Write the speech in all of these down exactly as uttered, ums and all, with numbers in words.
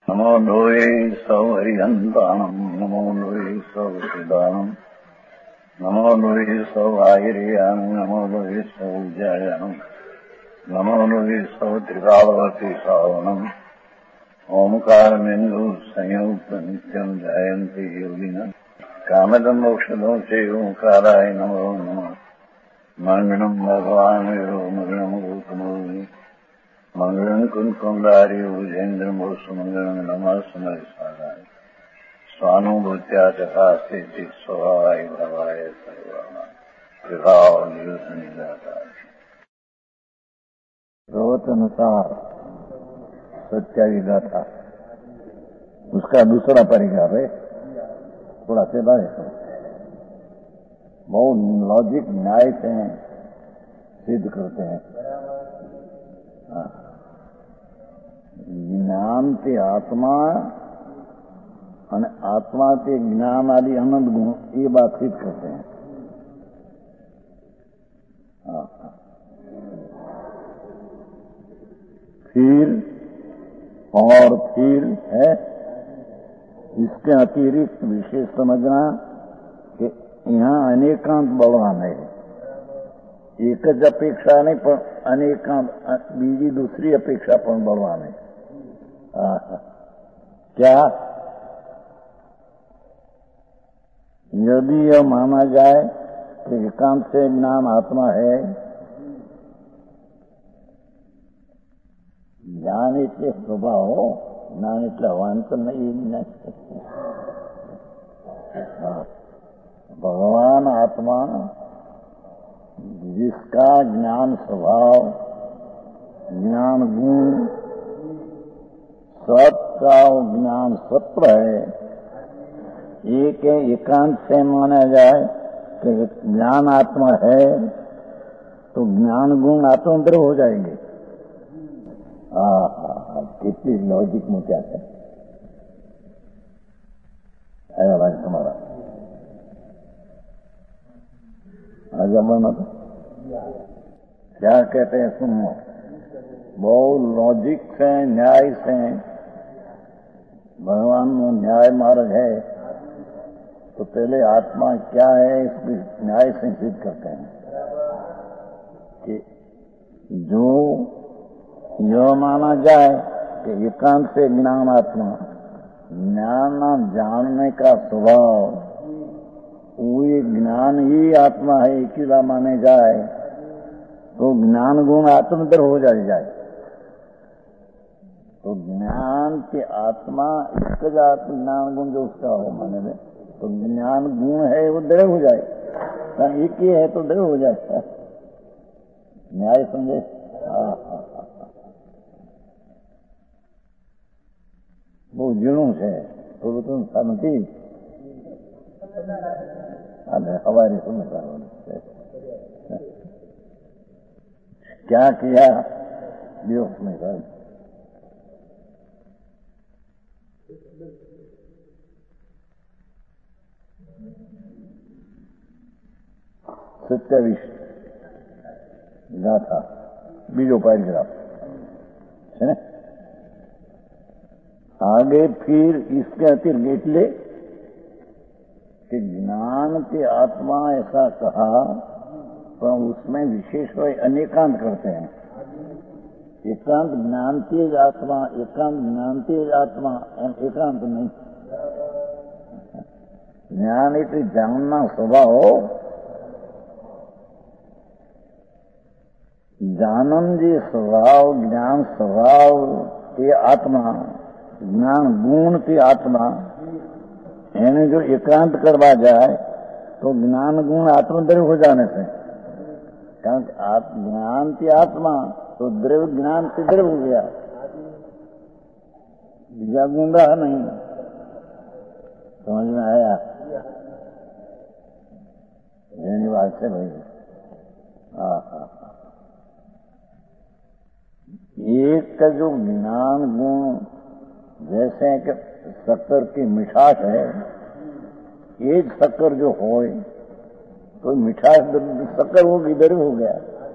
नमो लोये सौहरिहन्ताणम् नमो लोये सौहृदानम् नमो लोये सौभागिर्यानम् नमो लोये सौज्यायानम् नमो लोये सौत्रिकावती सावनम् ओंकारमेन्दु संयुक्त नित्यम् जयन्ति योगिनः कामदम् मोक्षदम् चैवोंकाराय नमो नमः मङ्गलम् भगवान् विरो मङ्गलम् गौतमोऽमि मंगलम कुंकुमधारी भुजेन्द्र सुमंगलम नमः समय साराय स्वानुभूत्या तथा स्थिति स्वभावाय भवाय सर्वाना विभाव नियुक्त निराकार सर्वतनुसार सत्या की गाथा उसका दूसरा परिकार है। थोड़ा सेवा है, बहुत लॉजिक न्याय से सिद्ध करते हैं। ज्ञान ते आत्मा और आत्मा के ज्ञान आदि अनंत गुण ये बात सिद्ध करते हैं। फिर और फिर है इसके अतिरिक्त विशेष समझना कि यहाँ अनेकांत बलवान है। एक ज अपेक्षा नहीं पर अनेकांत बीजी दूसरी अपेक्षा पर बलवान है। क्या यदि यह माना जाए कि एकांत से ज्ञान आत्मा है, ज्ञान इतने स्वभाव ज्ञान इतने अवांतर नहीं भगवान आत्मा जिसका ज्ञान स्वभाव ज्ञान गुण सबका ज्ञान सत्व है, एक एकांत से माना जाए कि ज्ञान आत्मा है तो ज्ञान गुण आत्मंतर हो जाएंगे। हाँ कितनी लॉजिक में क्या है भाई तुम्हारा जमाना तो क्या कहते हैं सुनो, बहुत लॉजिक से न्याय से भगवान में न्याय मार्ग है तो पहले आत्मा क्या है इसकी न्याय से सिद्ध करते हैं कि जो यह माना जाए कि एकांत से ज्ञान आत्मा ज्ञान जानने का स्वभाव वो ज्ञान ही आत्मा है अकेला माने जाए तो ज्ञान गुण आत्मतर हो जाए जाए तो ज्ञान के आत्मा एक ज्ञान गुण जो उसका हो माने में तो ज्ञान गुण है वो दृढ़ हो जाए, एक ही है तो दृढ़ हो जाए। न्याय समझे? हाँ हाँ हाँ वो जुनूस है तो तुम शांति हमारी समझ क्या किया दिवस में कर सत्यावीस गाथा बीजो पैराग्राफ है ना। आगे फिर इसके अतिरिक्त એટલે कि ज्ञान के आत्मा ऐसा कहा पर उसमें विशेष वे अनेकांत करते हैं। एकांत ज्ञान तेज आत्मा, एकांत ज्ञान तेज आत्मा, एकांत नहीं। ज्ञान એટલે जानना स्वभाव, जानन जे स्वभाव ज्ञान स्वभाव ते आत्मा, ज्ञान गुण ते आत्मा એને जो एकांत करवा जाए तो ज्ञान गुण आत्मद्रव्य हो जाने से, कारण ज्ञान की आत्मा तो द्रव्य ज्ञान से द्रव्य हो गया, बीजा गुण रहा नहीं। समझ में आया? यही बात है भाई। हाँ हाँ एक का जो ज्ञान गुण जैसे कि शक्कर की मिठास है, एक शक्कर जो हो तो मिठास शक्कर हो इधर हो गया,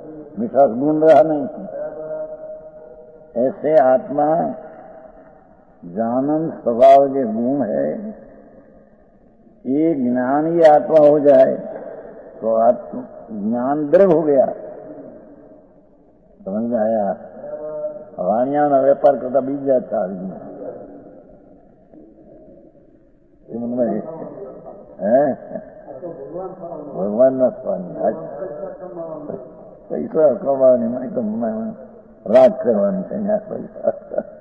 मिठास गुण रहा नहीं। ऐसे आत्मा जानन स्वभाव जो गुण है, ये ज्ञान ही आत्मा हो जाए तो आत्म ज्ञान द्रव हो गया। समझ में आया? वाणिया ना व्यापार करता बीज जाता है भगवान ना स्वामी પૈસા કમાવાની નહીં તો રાગ કરવાની છે આ પૈસા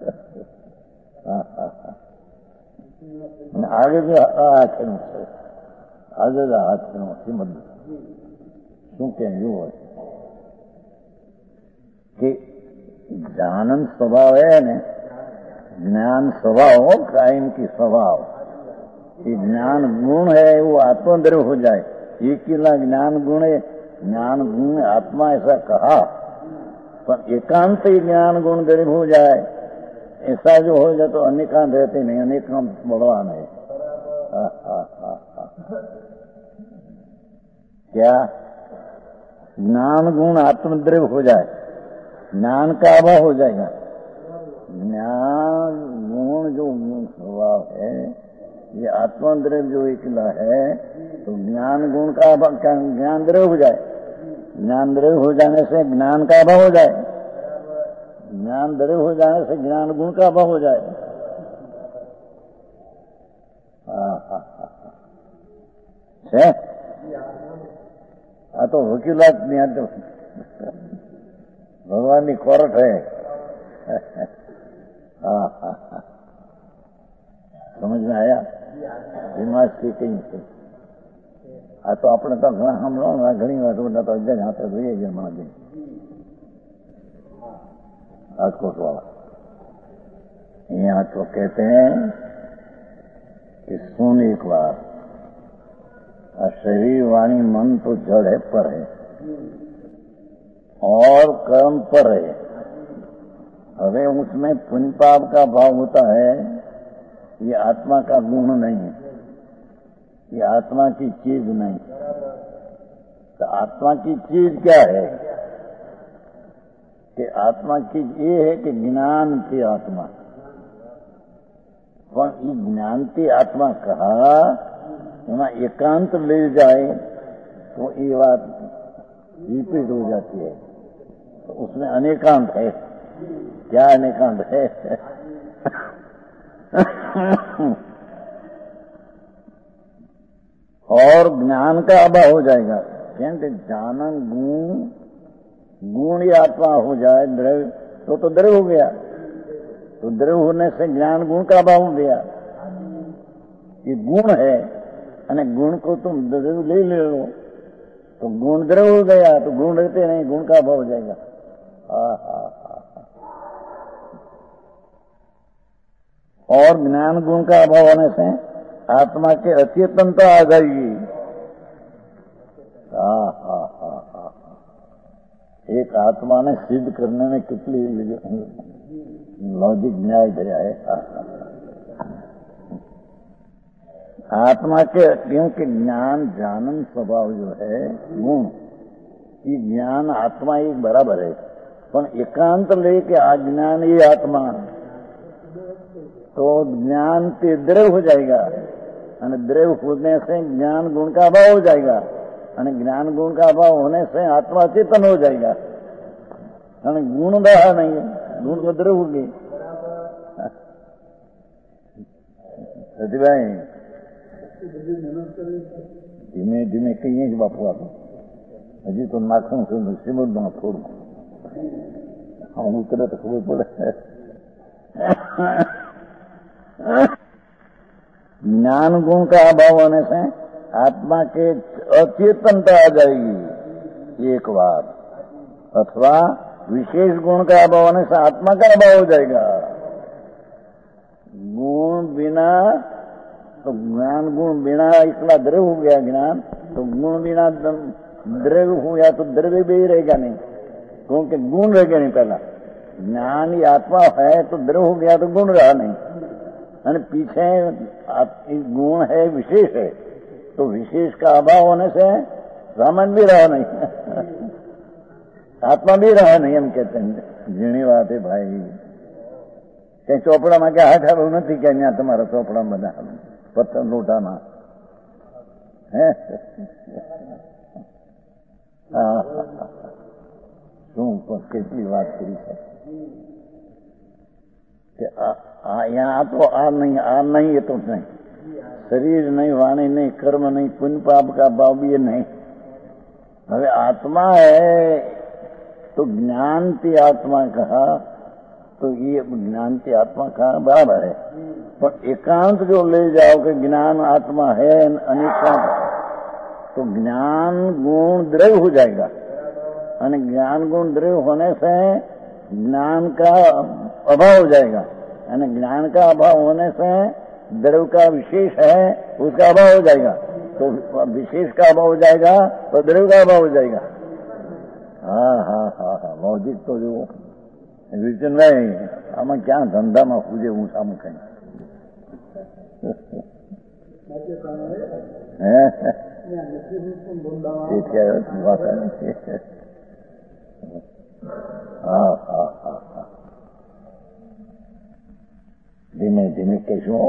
આગે હાથનું છે આજે હાથનું શ્રીમદ શું કે એવું હોય કે જ્ઞાનન સ્વભાવ है ને ज्ञान स्वभाव हो कायम की स्वभाव ये ज्ञान गुण है वो आत्मद्रव हो जाए। ये किला ज्ञान गुण है, ज्ञान गुण आत्मा ऐसा कहा पर एकांत ही ज्ञान गुण द्रव हो जाए ऐसा जो हो जाए तो अनेकांत रहते नहीं, अनेकांत बलवान है। क्या ज्ञान गुण आत्मद्रव हो जाए, ज्ञान का अभाव हो जाएगा। ज्ञान गुण जो स्वभाव है ये आत्मद्रव जो इकला है तो ज्ञान गुण का अभाव, ज्ञान द्रव हो जाए, ज्ञान द्रव हो जाने से ज्ञान का अभाव हो जाए, ज्ञान द्रव हो जाने से ज्ञान गुण का अभाव हो जाए। है आ तो वकीलात नहीं भगवान की कोर्ट है। हाँ हाँ हाँ समझ में आया? दिमाग से कहीं से आ तो अपने तो घना हम लोग घनी बात बोलना तो अज्ञा जहां तक हुई है मन दिन राजकोट वाला यहाँ तो कहते हैं कि सुन एक बार शरीर वाणी मन तो जड़ है पर है और कर्म पर है। अरे उसमें पुण्य पाप का भाव होता है, ये आत्मा का गुण नहीं है, ये आत्मा की चीज नहीं। तो आत्मा की चीज क्या है कि आत्मा की ये है कि ज्ञान थी आत्मा, पर ये ज्ञान थी आत्मा कहा वहां एकांत ले जाए तो ये बात विपरीत हो जाती है। तो उसमें अनेकांत है। क्या अनेकांत है? और ज्ञान का अभाव हो जाएगा क्योंकि जानन गुण गुण ही आत्मा हो जाए द्रव तो तो द्रव हो गया, तो द्रव होने से ज्ञान गुण का अभाव हो गया। ये गुण है अने गुण को तुम द्रव ले ले लो तो गुण द्रव हो गया, तो गुण रहते नहीं, गुण का अभाव हो जाएगा। हाँ हाँ हाँ और ज्ञान गुण का अभाव होने से आत्मा के अचेतनता आ जाएगी। हाँ हाँ हाँ हाँ एक आत्मा ने सिद्ध करने में कितनी लॉजिक न्याय दिया है। आत्मा के क्योंकि ज्ञान जानन स्वभाव जो है गुण ये ज्ञान आत्मा एक बराबर है, पर एकांत लेके अज्ञान ये आत्मा तो ज्ञान ते द्रव हो जाएगा और द्रव होने से ज्ञान गुण का अभाव हो जाएगा और ज्ञान गुण का अभाव होने से आत्मा चेतन हो जाएगा और गुण रहा नहीं है, गुण तो द्रव होगी। सतीभाई धीमे धीमे कहीं જ બાપુ આપો હજી તો નાખું છું શ્રીમદમાં થોડું હા ઉતરે તો ખબર પડે। ज्ञान गुण का अभाव होने से आत्मा के अचेतनता आ जाएगी एक बार, अथवा विशेष गुण का अभाव होने से आत्मा का अभाव हो जाएगा। गुण बिना तो ज्ञान गुण बिना इतना द्रव हो गया ज्ञान, तो गुण बिना द्रव हो गया तो द्रव्य भी रहेगा नहीं क्योंकि गुण रह गया नहीं। पहला ज्ञान ही आत्मा है तो द्रव हो गया तो गुण रहा नहीं, और पीछे गुण है विशेष है तो विशेष का अभाव होने से सामान्य भी रहा नहीं आत्मा भी रहा नहीं। हम कहते हैं झीणी बात है भाई, कहीं ચોપડામાં ક્યાં હાથ નથી કે અહીંયા તમારા ચોપડામાં બધા પથ્થર લોટાના હે શું કેટલી વાત કરી છે કે અહીંયા આ તો આ નહીં આ નહીં એ તો નહીં शरीर नहीं, वाणी नहीं, कर्म नहीं, पुण्य पाप का भाव भी ये नहीं। હવે आत्मा है तो ज्ञान की आत्मा कहा तो ये ज्ञान की आत्मा कहा बराबर है, पर एकांत जो ले जाओ कि ज्ञान आत्मा है अनेकांत, तो ज्ञान गुण द्रव्य हो जाएगा और ज्ञान गुण द्रव्य होने से ज्ञान का अभाव हो जाएगा और ज्ञान का अभाव होने से द्रव्य का विशेष है उसका अभाव हो जाएगा, तो विशेष का अभाव हो जाएगा तो द्रव्य का अभाव हो जाएगा। हाँ हाँ हाँ हाँ लॉजिक तो जो विचन नहीं आम क्या धंधा में पूजे हूँ सामू कहीं हाँ हाँ हाँ हाँ ધીમે ધીમે કહીશું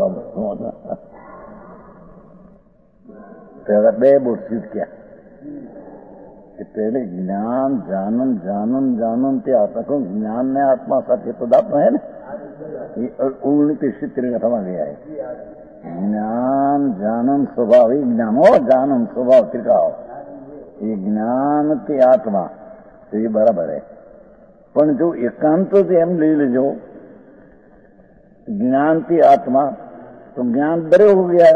પેલા બે બોટ શીખ્યા કે પહેલે જ્ઞાન જાનન જાનન જાનન તે આત્મા જ્ઞાન ને આત્मा સાથે પદાર્थ है ना, ये उन्नीस सूत्र में गया है। ज्ञान जानन स्वभाव ज्ञान हो जानन स्वभाव त्रिकाव ये ज्ञान की आत्मा तो ये बराबर है, पर जो एकांत एम ले लीजो ज्ञान की आत्मा तो ज्ञान द्रव्य हो गया,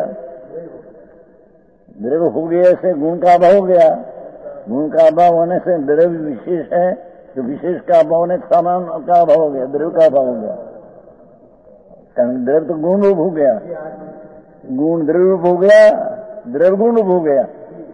द्रव्य हो गया से गुण का अभाव हो गया, गुण का अभाव होने से द्रव्य विशेष है तो विशेष का अभाव होने सामान का अभाव हो गया, द्रव्य का अभाव हो गया, कारण द्रव्य तो गुण रूप हो गया, गुण द्रव्य रूप हो गया, द्रव्य गुण रूप हो गया।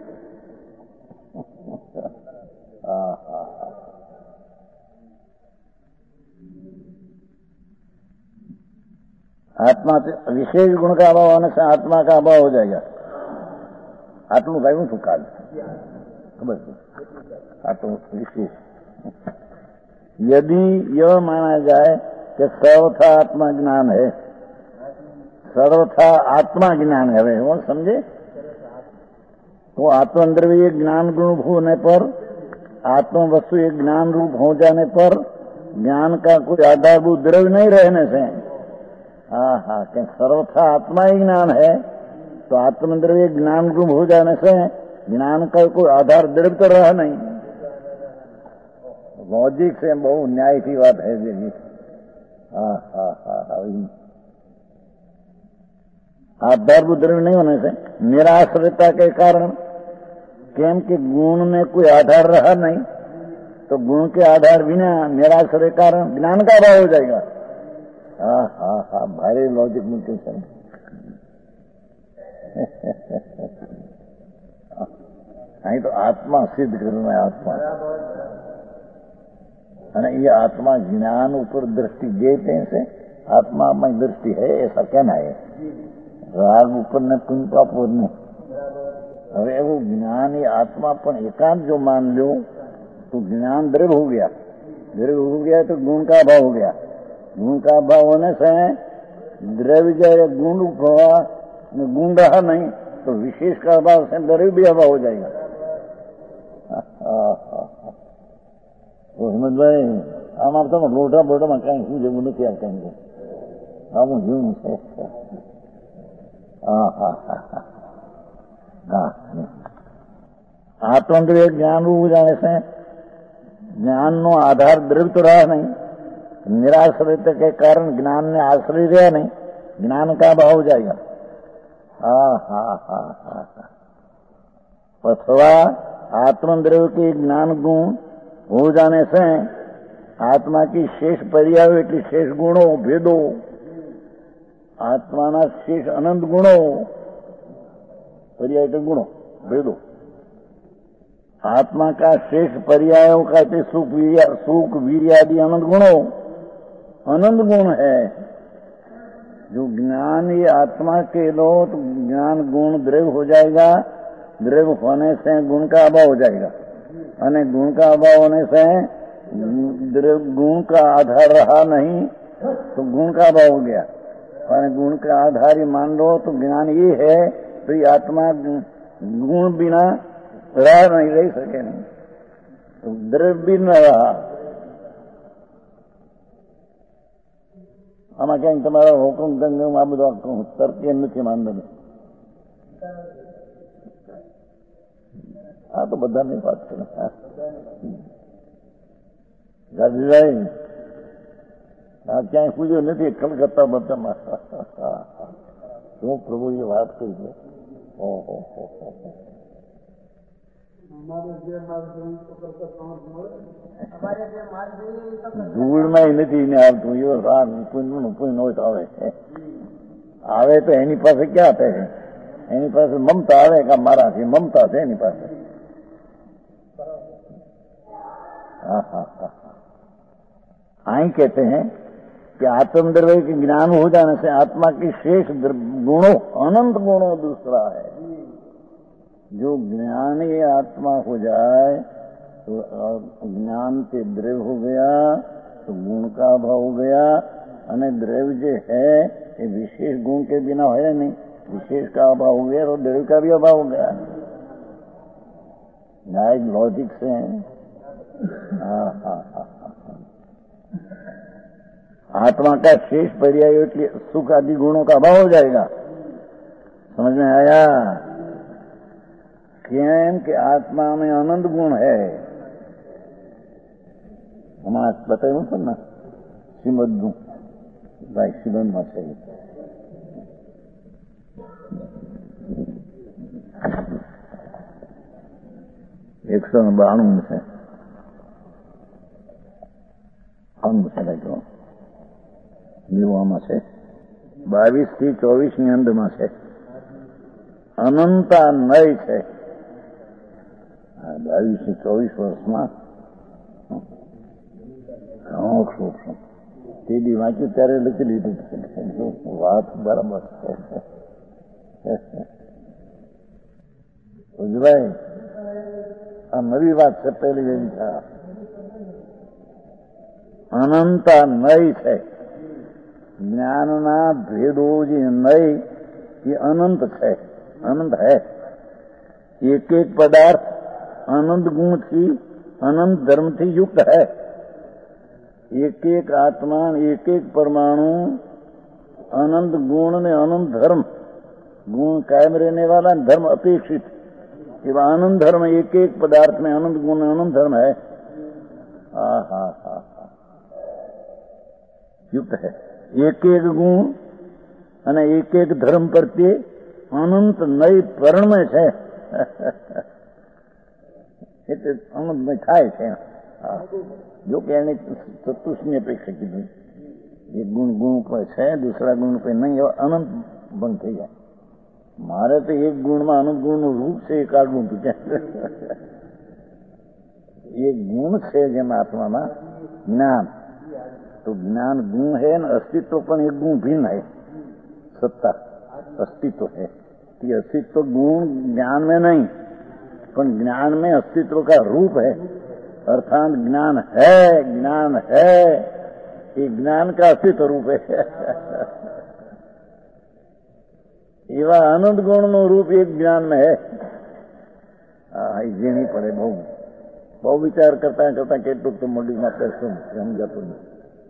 आत्मा विशेष गुण का अभाव होने से आत्मा का अभाव हो जाएगा। आत्मा कहूं શું કાલ खबर आ तो विशेष यदि यह माना जाए कि सर्वथा आत्मा ज्ञान है, सर्वथा आत्मा ज्ञान है वो समझे, तो आत्मंद्र एक ज्ञान गुण होने पर आत्म वस्तु एक ज्ञान रूप हो जाने पर ज्ञान का कोई आधारभूत द्रव्य नहीं रहने से हाँ हाँ क्या सर्वथा आत्मा ही ज्ञान है तो आत्मद्रव्य ज्ञान रूप हो जाने से ज्ञान का कोई आधार द्रव्य तो रहा नहीं। लॉजिक से बहुत न्याय की बात है जी। हाँ हाँ हाँ हाँ आधारभूत द्रव्य नहीं होने से निराश्रितता के कारण केम के गुण में कोई आधार रहा नहीं तो गुण के आधार बिना निराश्रय कारण ज्ञान का अभाव हो जाएगा। हाँ हाँ हाँ भारी लॉजिक मुझे सर नहीं तो आत्मा सिद्ध करना है आत्मा અને ये आत्मा ज्ञान ऊपर दृष्टि देते से आत्मा में दृष्टि है ऐसा कहना है, राग ऊपर ने कुंपा पर नहीं। હવે એવું જ્ઞાન એ આત્મા પણ એકાંત जो मान लो तो ज्ञान द्रव्य हो गया, द्रव्य हो गया तो गुण का अभाव हो गया, गुण का अभाव होने से द्रव्य जो गुण हुआ गुण रहा नहीं तो विशेष का अभाव से द्रव्य भी अभाव हो जाएगा। तो हिम्मत भाई आम आप तो लोटा बोटा में कहीं શું જેવું નથી આ કहीं આવું જીવન છે। હા હા હા હા आत्मद्रव्य ज्ञान रूप जाने से ज्ञान नो आधार द्रव्य तो रहा नहीं, निराश्रित के कारण ज्ञान ने आश्रय रहा नहीं, ज्ञान का अभाव हो जाएगा। हाँ हाँ हाँ हाँ हाँ अथवा आत्मद्रव्य के ज्ञान गुण हो जाने से आत्मा की शेष पर्याय એટલે शेष गुणों भेदो आत्मा ना शेष अनंत गुणों पर्याय એટલે गुणों भेदो आत्मा का शेष पर्यायों का सुख वीर्य सुख वीर्य आदि अनंत गुणों अनंत गुण है। जो ज्ञान ये आत्मा के लो तो ज्ञान गुण द्रव्य हो जाएगा, द्रव्य होने से गुण का अभाव हो जाएगा और गुण का अभाव होने से गुण का आधार रहा नहीं तो गुण का अभाव हो गया। और गुण का आधार ही मान लो तो ज्ञान ये है, तो ये आत्मा गुण बिना रह नहीं रह सके नहीं, तो द्रव्य भी न रहा। આમાં ક્યાંક તમારો હુકમ ગંગમ આ બધું તર્ક એમ નથી માનતો. આ તો બધાની વાત કરે. ગાંધીભાઈ આ ક્યાંય પૂછ્યું નથી કલકત્તા બધામાં શું પ્રભુએ વાત કરી છે. ઓહો ધૂળમાં નથી ને આવતું. પુણ્યનું પુણ્ય હોય તો આવે આવે તો એની પાસે ક્યાં થાય? એની પાસે મમતા આવે કે મારાથી મમતા છે એની પાસે. हाँ हाँ हाँ आई कहते हैं कि आत्मद्रव्य के ज्ञान हो जाने से आत्मा की शेष गुणों अनंत गुणों दूसरा है. जो ज्ञानी आत्मा हो जाए तो ज्ञान से द्रव्य हो गया तो गुण का अभाव हो गया. અને દ્રવ્ય જે है ये विशेष गुण के बिना है नहीं, विशेष का अभाव हो गया तो द्रव्य का भी अभाव हो गया. न्याय लॉजिक से है. हाँ हाँ हाँ आत्मा का शेष पर्याय એટલે सुख आदि गुणों का अभाव हो जाएगा. समझ में आया? કેમ કે આત્મા में अनंत गुण है. हमारा बताया था ना श्रीमद भाई श्रीमद में से एक सौ बाणु में से हम લખ્યો નિયમમાં છે બાવીસ થી ચોવીસ ની અંદરમાં છે અનંતા નય છે. બાવીસ થી ચોવીસ વર્ષમાં ઘણો શોખ છે. તે દી વાંચ્યું ત્યારે લખી લીધું વાત બરાબર છે. ઉજભાઈ આ નવી વાત છે, પહેલી એવી છે. અનંતા નય છે. જ્ઞાનના ભેદો જે નય એ અનંત છે, અનંત है. एक एक पदार्थ अनंत गुण थी अनंत धर्म थी युक्त है. एक एक आत्मा एक एक परमाणु अनंत गुण ने अनंत धर्म, गुण कायम रहने वाला धर्म अपेक्षित, एवं अनंत धर्म एक एक पदार्थ में अनंत गुण अनंत धर्म है. हा हा हा युक्त है. एक एक गुण અને એક એક ધર્મ પ્રત્યે અનંત નય પરણમે છે. એટલે અનંતમય થાય છે. જો કે એને ચતુષ્ની અપેક્ષા કીધું. એક ગુણ ગુણ પર છે, દૂસરા ગુણ પર નહીં, એવા અનંત બંધ થઈ જાય. મારે તો એક ગુણમાં અનંત ગુણનું રૂપ છે એ કાઢવું હતું. એક ગુણ છે જેમ આત્મામાં જ્ઞાન, तो ज्ञान गुण है न अस्तित्व पण एक गुण भिन्न है. सत्ता अस्तित्व है. ये अस्तित्व गुण ज्ञान में नहीं, पण ज्ञान में अस्तित्व का रूप है. अर्थात ज्ञान है, ज्ञान है, ये ज्ञान का अस्तित्व रूप है. एवा अनंत गुण नो रूप एक ज्ञान में है. जेनी पड़े बहु बहु विचार करता करता કેટલું તો મોડી માં કરશું સમજાતું નહીં.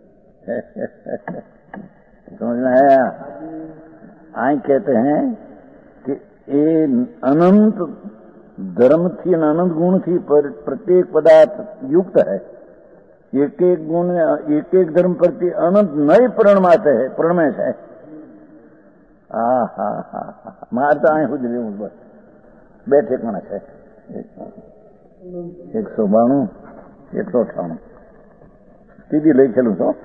समझ में आया? आई कहते हैं कि ये अनंत धर्म थी अनंत गुण थी पर प्रत्येक पदार्थ युक्त है. एक एक गुण एक एक धर्म प्रति अनंत नए प्रणमाते है, प्रणमय है. हा हा हा मार तो आई खुद लेવું बस बैठे कोना है. एक सौ बाणु एक सौ अठाणु सीधी लई चलू तो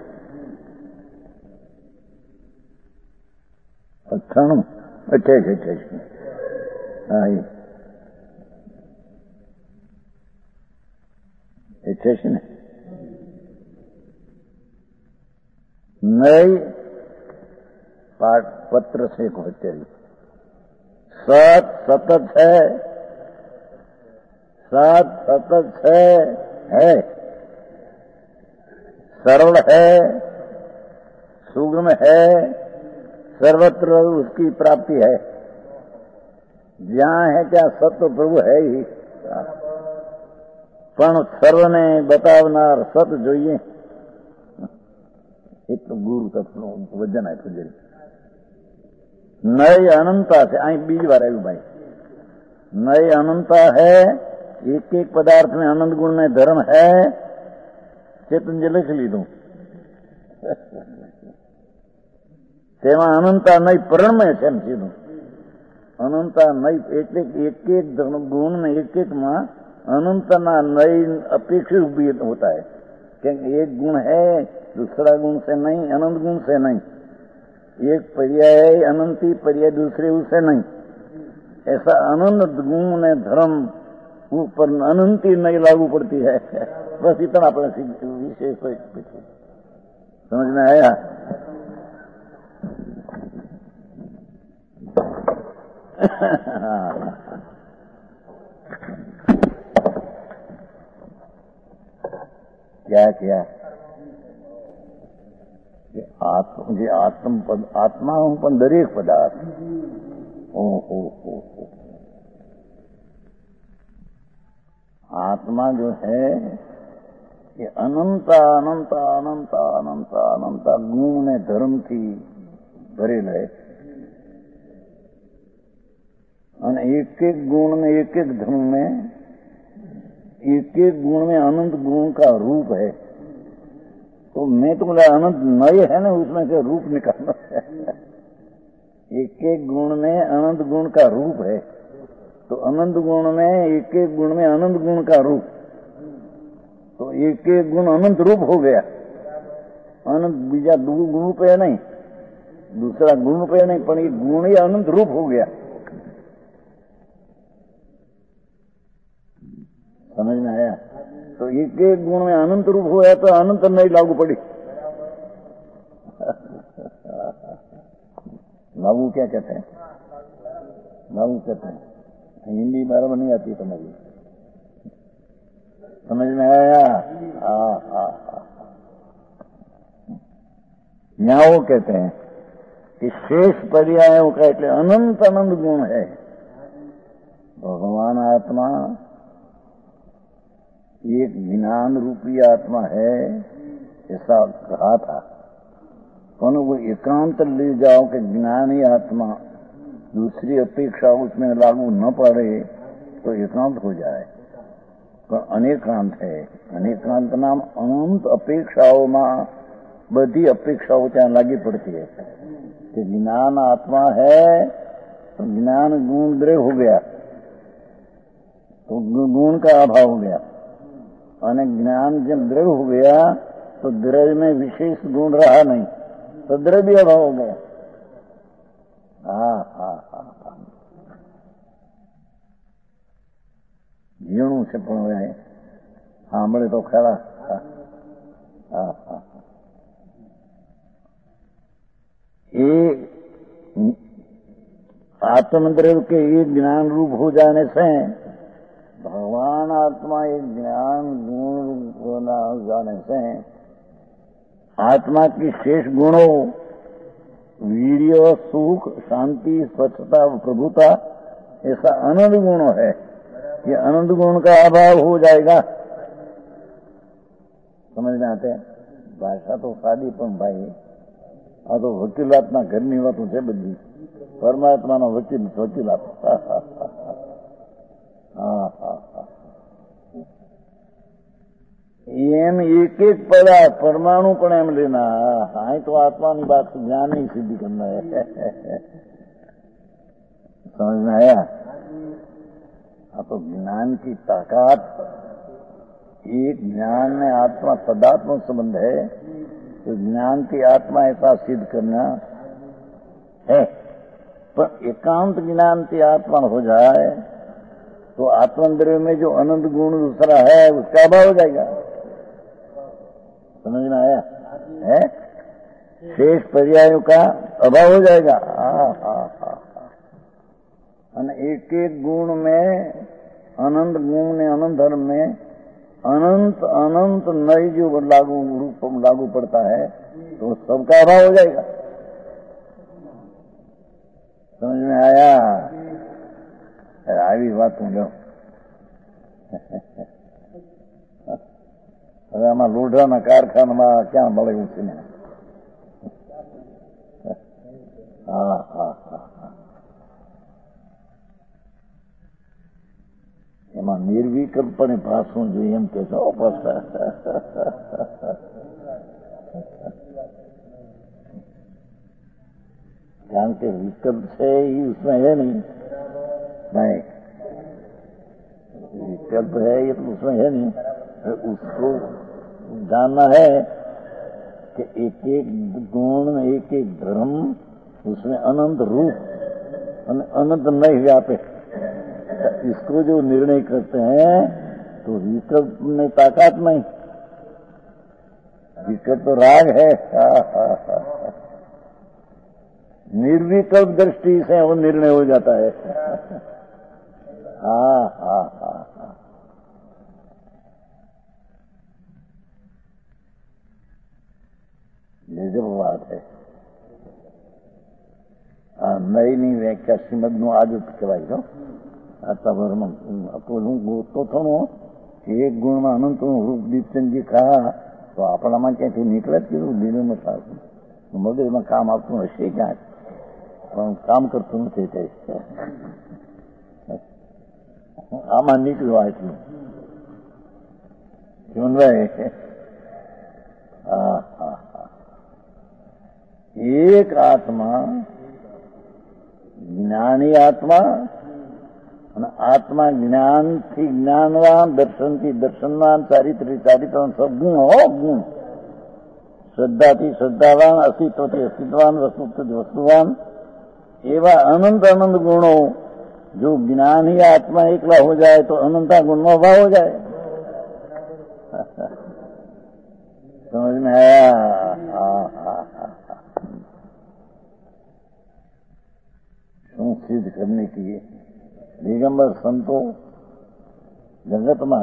अठाणु अट्ठाईस अट्ठाईस हाँ ये अट्ठाईस ने नई पाठ पत्र से कोहत्तरी सत सतत है, सत सतत है, है सरल है, सुगम है, सर्वत्र उसकी प्राप्ति है। जहां है ત્યાં સત પ્રભુ है ही, પણ સર્વને બતાવનાર સત જોઈએ. એટલું ગુરુ તત્વનું વજન આપ્યું છે. નય અનંતા છે. અહીં બીજી વાર આવ્યું ભાઈ. नई अनंता है, एक एक पदार्थ में आनंद गुण में धर्म है. चेतन जी लिख लीधું. તેમાં અનંતા નઈ પરણમે છે એમ સીધું. અનંતા નઈ એટલે એક એક ગુણ में एक एक में अनंतना नई अपेक्षित भी होता है. क्योंकि एक गुण है, दूसरा गुण से नहीं, अनंत गुण से नहीं. एक पर्याय अनंती, पर्याय दूसरे उससे नहीं. ऐसा अनंत गुण ने धर्म ऊपर अनंती नहीं लागू पड़ती है. बस इतना अपने विशेष समझ में आया. क्या क्या आत्म जे आत्म पद आत्मा हूं पण दरेक पदार्थ. ओ हो हो हो आत्मा जो है ये अनंता अनंता अनंता अनंता अनंता गुण ने धर्म थी भरेल है. અને एक एक गुण में एक एक धर्म में एक एक गुण में अनंत गुण का रूप है. तो मैं तो बोला अनंत नय है ना, उसमें से रूप निकालना है. एक एक गुण में अनंत गुण का रूप है. तो अनंत गुण में एक एक गुण में अनंत गुण का रूप. तो एक एक गुण अनंत रूप हो गया. अनंत बीजा गुण पे नहीं, दूसरा गुण पे नहीं, पर ये गुण ही अनंत रूप हो गया. समझ में आया. तो एक एक गुण में अनंत रूप हुआ तो अनंत नहीं लागू पड़ी. लागू क्या कहते हैं? लागू कहते हैं. हिंदी बराबर नहीं आती समझ समझ में आया. हाँ हाँ हाँ. यहाँ वो कहते हैं कि शेष पर्यायों का એટલે अनंत अनंत गुण है. भगवान आत्मा एक ज्ञान रूपी आत्मा है ऐसा कहा था. कौन वो एकांत ले जाओ कि ज्ञान ही आत्मा, दूसरी अपेक्षा उसमें लागू न पड़े तो एकांत हो जाए. पर अनेकांत है. अनेकांत नाम अनंत अपेक्षाओं में बधी अपेक्षाओं ત્યાં लागी पड़ती है. कि ज्ञान आत्मा है तो ज्ञान गुण द्रव्य हो गया, तो गुण का अभाव हो गया. और ज्ञान जब द्रव्य हो गया तो द्रव्य में विशेष गुण रहा नहीं, तो द्रव्य अभाव हो गया. हाँ हाँ हाँ हाँ. जीणु से पण है सांभळे तो खरा. हाँ हाँ हाँ. ये आत्मद्रव्य के ये ज्ञान रूप हो जाने से भगवान आत्मा एक ज्ञान गुण होना जाने से आत्मा की शेष गुणों वीर्य, सुख, शांति, स्वच्छता, प्रभुता ऐसा अनंत गुण है. ये अनंत गुण का अभाव हो जाएगा. समझ में आते हैं. भाषा तो सादी पण भाई आ तो वकीलातना घરની વાતો છે બધી. પરમાત્માનો વકીલ વકીલાત. हाँ हाँ हाँ. एम एक एक पदार्थ परमाणु पण एम लेना. हाँ तो आत्मा की बात ज्ञान ही सिद्धि करना है. समझ में आया. हाँ तो ज्ञान की ताकत, एक ज्ञान में आत्मा सदात्मक संबंध है. तो ज्ञान की आत्मा ऐसा सिद्ध करना है. पर एकांत ज्ञान की आत्मा हो जाए तो आत्मद्रव्य में जो अनंत गुण दूसरा है उसका अभाव हो जाएगा. समझ में आया है. शेष पर्यायों का अभाव हो जाएगा. हाँ हाँ हाँ. एक एक गुण में अनंत गुण ने अनंत धर्म में अनंत अनंत नई जो लागू रूप लागू पड़ता है तो सबका अभाव हो जाएगा। समझ में आया? આવી વાત હું લો હવે આમાં લોઢાના કારખાનામાં ક્યાં મળે છે ને? હા હા હા એમાં નિર્વિકલ્પને ભાષવું જોઈએ એમ કે છો પાછા. કારણ કે વિકલ્પ છે એ उसमें है नहीं, नहीं विकल्प है ये तो उसमें है नहीं. उसको जानना है कि एक एक गुण एक एक धर्म उसमें अनंत रूप और अनंत नहीं व्यापे. इसको जो निर्णय करते हैं तो विकल्प में ताकत नहीं. विकल्प तो राग है. निर्विकल्प दृष्टि से वो निर्णय हो जाता है. हाँ हाँ हाँ हाँ ये जब बात है. नई नई व्याख्या श्रीमद નું આજ કહેવાય છો. આત્માભરમાં આપણું ગોતો થોડો એક ગુણમાં અનંતનું રૂપ દીપચંદજી કહા તો આપણામાં ક્યાંથી નીકળે જ કીધું દિલોમાં સારું મગજમાં કામ આપતું હશે ક્યાંક પણ કામ કરતું નથી. તે આમાં નીકળ્યું એટલું જીવનભાઈ. હા હા હા એક આત્મા જ્ઞાની આત્મા અને આત્મા જ્ઞાનથી જ્ઞાનવાન દર્શનથી દર્શનવાન ચારિત્રથી ચારિત્રવાન સદગુણ હો ગુણ. શ્રદ્ધાથી શ્રદ્ધાવાન અસ્તિત્વથી અસ્તિત્વવાન વસ્તુથી વસ્તુવાન એવા અનંત અનંત ગુણો. जो ज्ञान ही आत्मा एकला हो जाए तो अनंता गुण में अभाव हो जाए. समझ में आया? शू सिद्ध करने के लिए दिगंबर संतो जगत में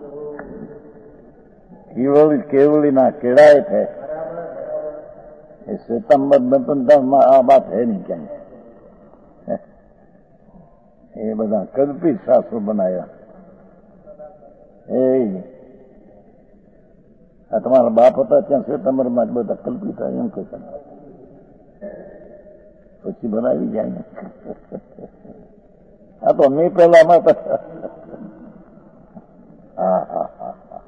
केवल केवली ना केड़ाए थे. श्वेतंबर में आ बात है नहीं क्या? એ બધા કલ્પિત શાસ્ત્રો બનાવ્યા. એ આ તમારા બાપ હતા ત્યાં શ્વેતંબરમાં બધા કલ્પિત એમ કહેતા પછી બનાવી જાય ને. આ તો મેં પહેલામાં હા હા હા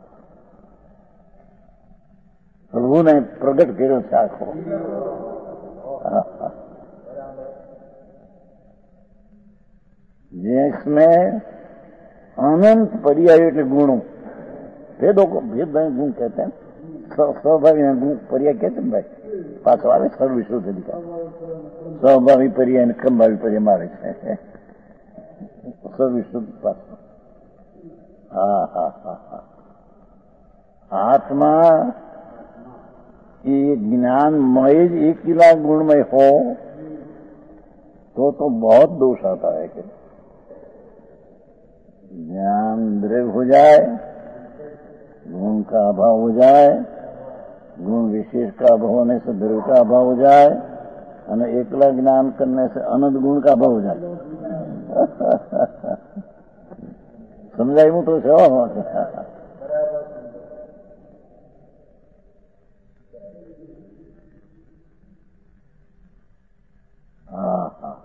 પ્રભુને પ્રગટ કર્યો છે આખો. હા હા जिसमें अनंत पर्याय એટલે ગુણો ભેદો ભેદ ગુણ कहते हैं. સ્વાભાવિક ગુણ पर्याय कहते हैं भाई. પાછો આવે સર્વવિશ્વ અધિકાર સ્વાભાવિક पर्याय અને સંભાવિક पर्याय મારે છે. સર્વવિશ્વ પાછો. હા હા હા હા आत्मा ये ज्ञानमय अकेला गुणमय हो तो तो बहुत दोष आता है कि ज्ञान द्रव्य हो जाए, गुण का अभाव हो जाए, गुण विशेष का अभाव होने से द्रव्य का अभाव हो जाए और एकला ज्ञान करने से अनंत गुण का अभाव हो जाए. समझाયું तो છે. हाँ हाँ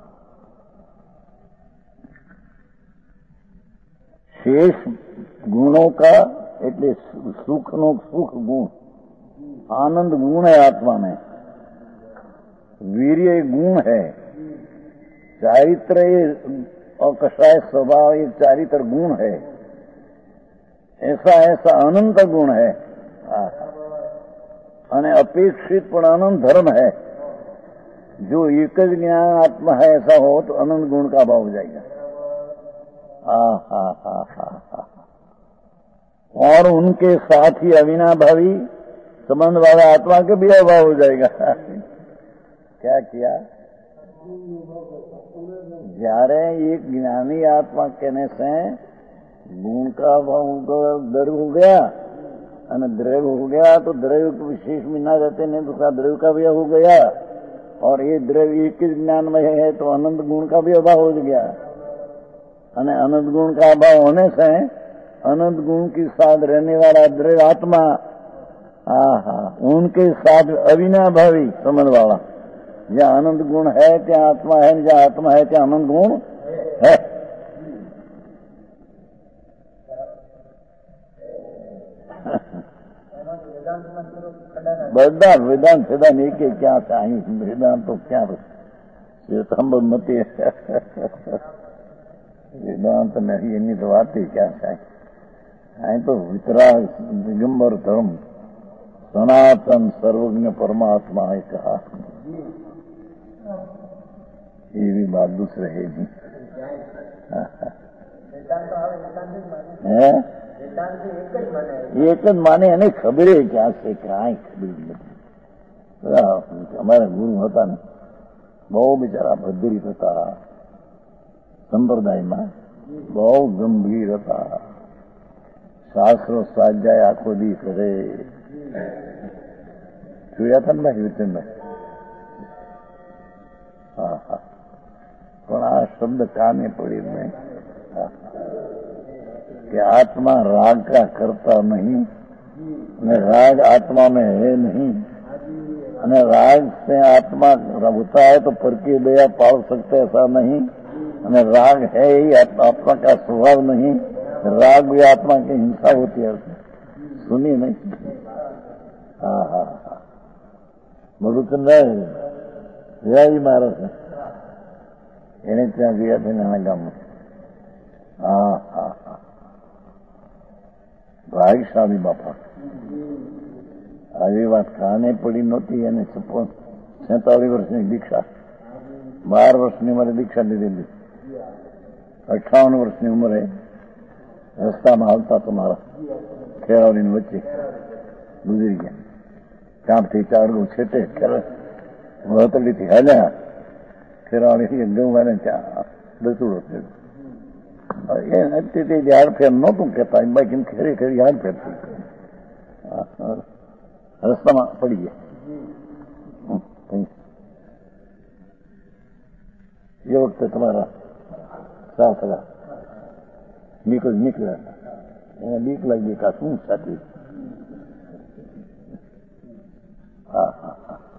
शेष गुणों का એટલે સુખનો સુખ ગુણ, आनंद गुण है आत्मा में, वीर्य गुण है, चारित्र अकषाय स्वभाव एक चारित्र गुण है. ऐसा ऐसा अनंत गुण है અને अपेक्षित પણ अनंत धर्म है. जो एक ज्ञान आत्मा है ऐसा हो तो अनंत गुण का अभाव हो जाएगा. हा हा हा हा हा और उनके साथ ही अविनाभावी संबंध वाला आत्मा के भी अभाव हो जाएगा. क्या किया? જ્યારે एक ज्ञानी आत्मा कहने से गुण का अभाव दर हो गया अन द्रव्य हो गया तो द्रव्य के विशेष में ना रहते, नहीं तो द्रव्य का भी हो गया। और ये द्रव्य एक ही ज्ञान में है तो अनंत गुण का भी अभाव हो गया। अने अनंत गुण का अभाव होने से अनंत गुण के साथ रहने वाला द्रव्य आत्मा, आहा, उनके साथ अविनाभावी समझ वाला। जहाँ अनंत गुण है क्या आत्मा है, जहाँ आत्मा है क्या अनंत गुण है। બધા વેદાંત વેદાંત એક ક્યાં અહીં વેદાંત તો ક્યાં મતી વેદાંત નહીં એની તો વાત ક્યાં થાય। અહીં તો વિતરા દિગંબર ધર્મ સનાતન સર્વજ્ઞ પરમાત્मा है कहा। ये भी बात दूसरे है जी है एक ज माने એને ખબર ક્યાં છે કાંઈ ખબર નથી। અમારા ગુરુ હતા ને બહુ બિચારા ભદ્રી હતા, સંપ્રદાયમાં બહુ ગંભીર હતા, શાસ્ત્રો સ્વાધ્યાય આખો દી કરે। જોયા હતા ને ભાઈ વિતનભાઈ? હા હા, પણ આ શબ્દ કાને પડી મેં कि आत्मा राग का करता नहीं, राग आत्मा में है नहीं, અને રાગ से आत्मा होता है तो पर की दया पाल सकते ऐसा नहीं, અને राग है ही आत्मा का स्वभाव नहीं। राग भी आत्मा की हिंसा होती है, सुनी नहीं? हाँ हाँ हाँ, मधुचंद्र જયાજી મહારાજ એને ત્યાં ગયા હતા નાના ગામમાં। हाँ हाँ हाँ, ભાગશાળી બાપા આવી વાત કાને પડી નહોતી। એને છપ્પન છેતાલીસ વર્ષની દીક્ષા, બાર વર્ષની ઉંમરે દીક્ષા લીધેલી, અઠાવન વર્ષની ઉંમરે રસ્તામાં આવતા તો મારા ખેરાવડીની વચ્ચે ગુજરી ગયા। કામથી ચારગું છેટે વતડીથી હાલ્યા, ખેરાવડી ગૌવાને ત્યાં દસુડો થયો। તે યાડફેર નહોતું કહેતા, બાકી ખરેખર યાડફેર થઈ રસ્તામાં પડી ગયા। એ વખતે તમારા સાવ થયા નીકળ નીકળ્યા, એને બીક લાગી કે શું સાચી। હા હા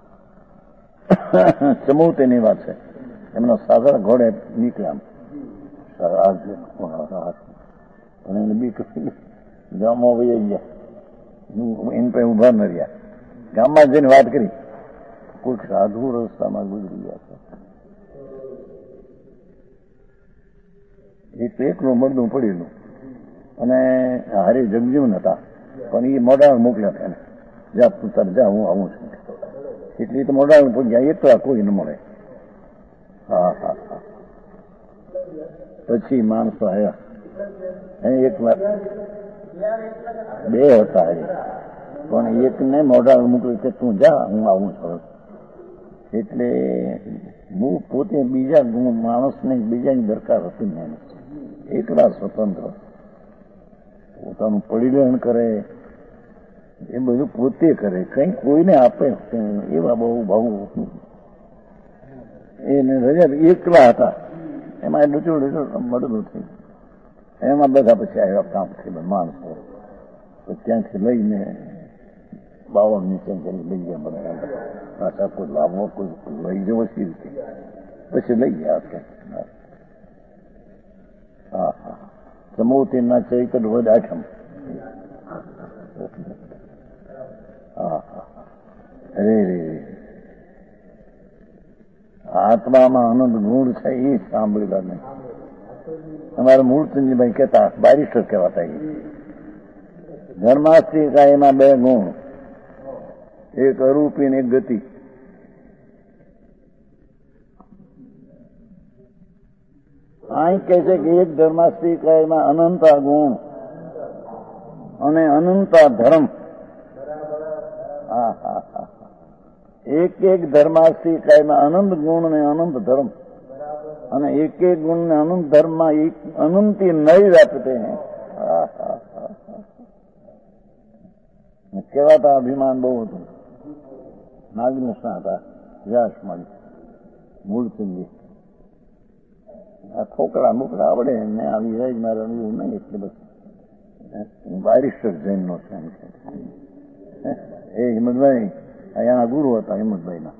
હા, ચમોતેની વાત છે। એમના સાદા ઘોડે નીકળ્યા, પણ એને બીક ગામમાં વહી ગયા, એની પાસે ઉભા ન રહ્યા। ગામમાં જઈને વાત કરી, કોઈક સાધુ રસ્તામાં ગુજરી ગયા છે। એક એકલું મળદું પડેલું, અને હારી જગજીવન હતા, પણ એ મોઢા મોકલ્યા હતા એને, જા પુત્ર જા હું આવું છું, એટલે તો મોઢા ગયા, એકલા કોઈ ન મળે। હા હા હા, પછી માણસો આવ્યા, એક બે હતા, પણ એકને મોઢા મોકલી કે તું જા હું આવું છું। એટલે હું પોતે બીજા માણસને બીજાની દરકાર હતી નહીં, એકલા સ્વતંત્ર પોતાનું પરિવહન કરે, એ બધું પોતે કરે, કંઈ કોઈને આપે એવા બહુ બહુ એને રજા એકલા હતા। એમાં ડૂચું ડૂચું મળતું થયું, એમાં બધા પછી આવ્યા કામ થઈ માણસો, ત્યાંથી લઈને બાવન નીચે લઈ ગયા બધા, પાછા કોઈ લાવવો કોઈ લઈ જવો સી રીતે, પછી લઈ ગયા ક્યાંક। હા હા, ચમોતેરના ચૈતર વદ આઠમ। હા હા, અરે રે, આત્મામાં આનંદ ગુણ છે એ સાંભળેલા નહીં। અમારા મૂળચંદજીભાઈ કહેતા, બારિસ્ટર કહેવાતા, એ ધર્માસ્ત્રી એમાં બે ગુણ, એક અરૂપી ને એક ગતિ। અહીં કહે છે કે એક ધર્માસ્ત્રી એમાં અનંતા ગુણ અને અનંતા ધર્મ। હા હા હા, એક એક ધર્માસ્ત્રી કાયમાં અનંત ગુણ ને અનંત ધર્મ, અને એક એક ગુણ ને અનંત ધર્મ એક અનંતી નઈ व्यापते हैं। કહેવાતા અભિમાન બહુ હતું. નાગનિષ્ઠા હતા વ્યાસમાં મૂળ સિંધી. આ ઠોકરા મોકરા આવડે ને આવી જાય મારે એવું નહીં એટલે બસ બારિસ્ટર જૈનનો છે એમ કે એ હિંમતભાઈ અહીંયાના ગુરુ હતા હિંમતભાઈના.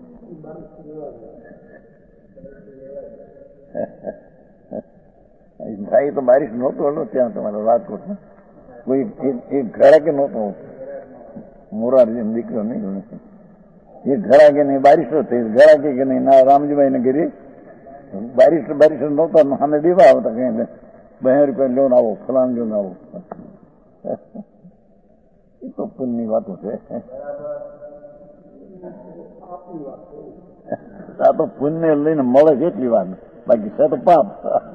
ભાઈ તો બારિશ નહોતો હતો ત્યાં તમારે રાજકોટમાં કોઈ એક ઘરે કે નહોતો મોરારજી દીકરો નહીં એક ઘરા કે નહીં બારિસ્ટર થઈ ઘરા કે નહીં ના રામજીભાઈ ને ઘરે બારિસ્ટર બારિસ્ટર નહોતા અમે દેવા આવતા કઈ બે રૂપિયા લોન આવો ફલાણ લોન આવો. એ તો પુણ્યની વાતો છે. આ તો પુણ્ય લઈને મળે છે એટલી વાત, બાકી છે તો પાપ.